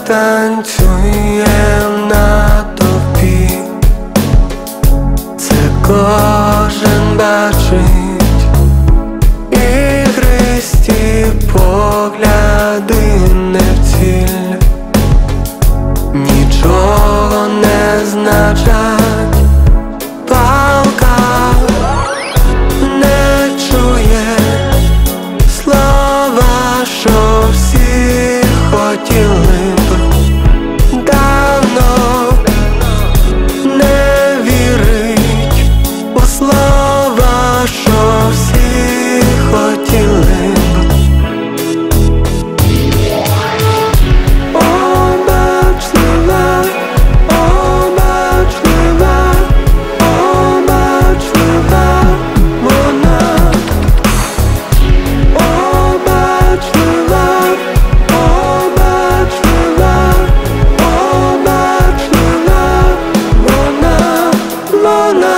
танцює в натовпі, це кожен бачить, ігристі погляди не в ціль, нічого не значать. Палка не чує слова, що всі хотіли б. Давно не вірить у слова, що всі хотіли б. Обачлива, обачлива, обачлива вона. Обачлива, обачлива, обачлива вона, вона.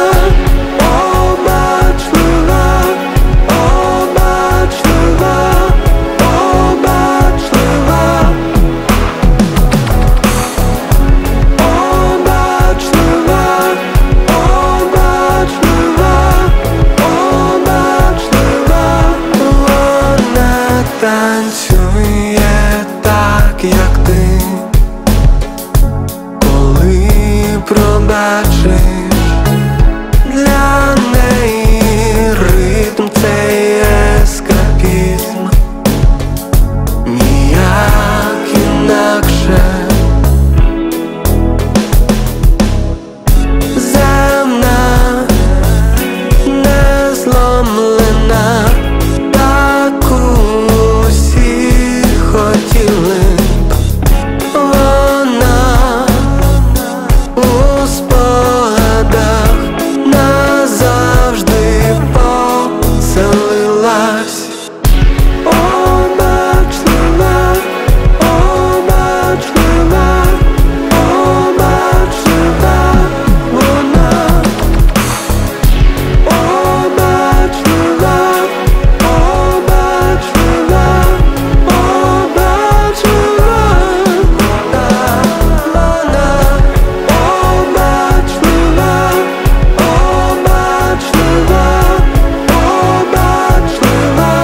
Обачлива, обачлива, обачлива. Обачлива, обачлива, обачлива вона танцює так, як ти, коли пробачиш. Для неї ритм – це ескапізм, ніяк інакше. Земна, не зломлена, таку всі хотіли б. Вона у спогадах назавжди поселилась. Обачлива, обачлива, обачлива вона. Обачлива, обачлива, обачлива вона. Обачлива, обачлива, обачлива.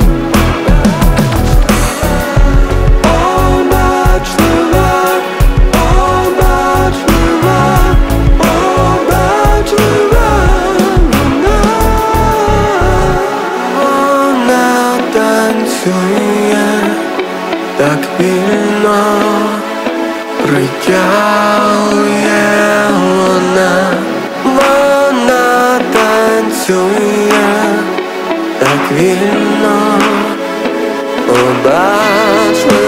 Обачлива, обачлива, обачлива вона. Вона танцює так вільно, притягує вона. Вона танцює так вільно, обачлива.